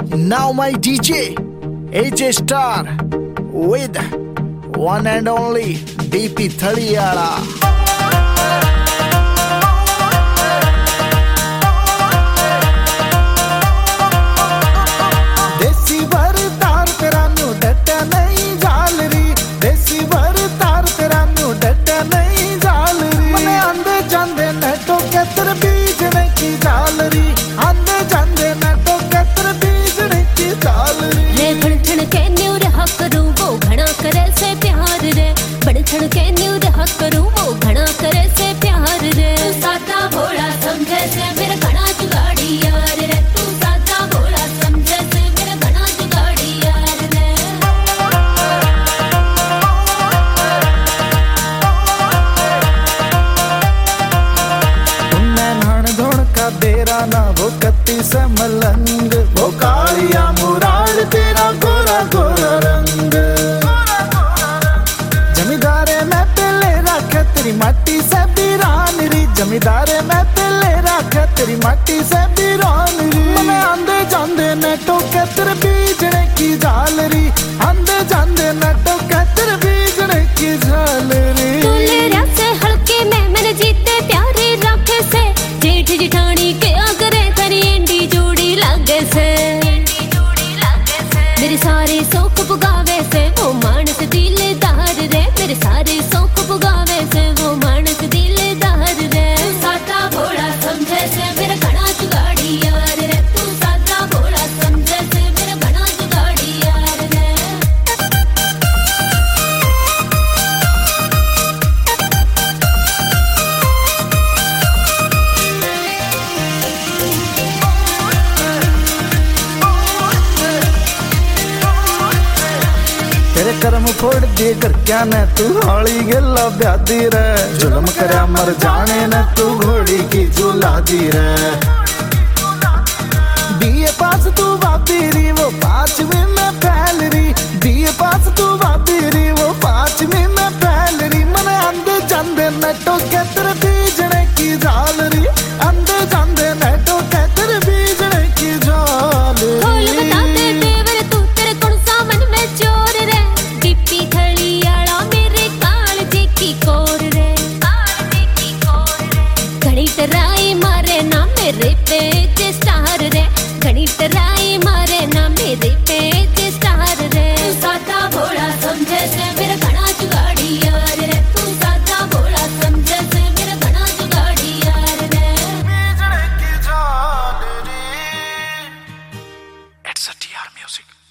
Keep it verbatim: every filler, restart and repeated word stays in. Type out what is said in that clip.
Now my D J, A J Star, with one and only D P Thaliala. के न्यू रहा करूं वो घना करे से प्यार रे सादा भोला समझे से मेरा घना जुगाड़ी यार रे तू सादा भोला समझे से मेरा घना जुगाड़ी यार रे मैं नान धोण का देरा ना वो कत्ती से मलंग वो कालिया मुरार तेरा गोरा गोरा रंग तेरी माटी से बीरान री जमींदारे मैं पहले रखा तेरी माटी से बीरान री मैं आंदे जांदे ने टोके तेरे बीजने की जाल री आंदे जांदे ने टोके तेरे बीजने की जाल री तुलेरा से हल्के में मैंने जीते प्यारे रखे से जेठ जिठानी के आगरे तेरी एंडी जोड़ी लागे से मेरे सारे शौक पुगावे से वो मानस दिलदार रे मेरे सारे शौक पुगावे से वो मानस दिलदार रे सादा भोला समझे से मेरा घना जुगाड़ी यार रे तू सादा भोला समझे से मेरा घना जुगाड़ी यार रे तेरे कर्म फोड़ दिए कर क्या न तू हौली गला ब्यादी रे जुल्म करया मर जाने न तू घोड़ी की झूला दी रे बीए पास तू वापीरी वो पांचवी में फैल रही बीए पास तू वापीरी वो पांचवी में फैल रही मने अंधे चंदे न टोके तेरे बीजने की जाल री अंधे चंदे न टोके तेरे बीजने की जाल री राई मारे ना मेरे पेज स्टार रे गणित राई मारे ना मेरे पेज स्टार रे सादा भोला समझे से मेरा घना जुगाड़ी यार रे तू सादा भोला समझे से मेरा घना जुगाड़ी यार रे बीजने की जाल री। It's a T R music.